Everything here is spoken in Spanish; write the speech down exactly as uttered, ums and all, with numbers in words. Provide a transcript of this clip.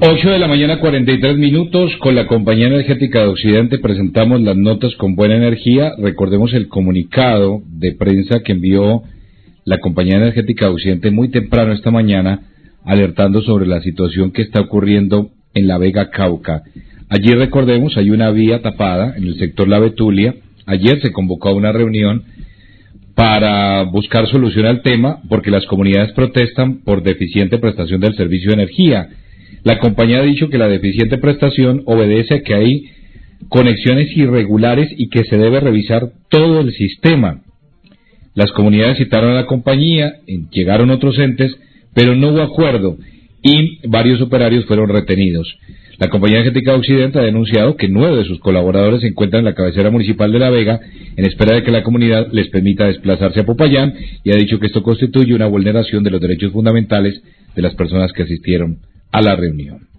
ocho de la mañana, cuarenta y tres minutos, con la Compañía Energética de Occidente presentamos las notas con buena energía. Recordemos el comunicado de prensa que envió la Compañía Energética de Occidente muy temprano esta mañana, alertando sobre la situación que está ocurriendo en La Vega, Cauca. Allí, recordemos, hay una vía tapada en el sector La Betulia. Ayer se convocó a una reunión para buscar solución al tema, porque las comunidades protestan por deficiente prestación del servicio de energía. La compañía ha dicho que la deficiente prestación obedece a que hay conexiones irregulares y que se debe revisar todo el sistema. Las comunidades citaron a la compañía, llegaron otros entes, pero no hubo acuerdo y varios operarios fueron retenidos. La Compañía Energética de Occidente ha denunciado que nueve de sus colaboradores se encuentran en la cabecera municipal de La Vega en espera de que la comunidad les permita desplazarse a Popayán, y ha dicho que esto constituye una vulneración de los derechos fundamentales de las personas que asistieron a la reunión.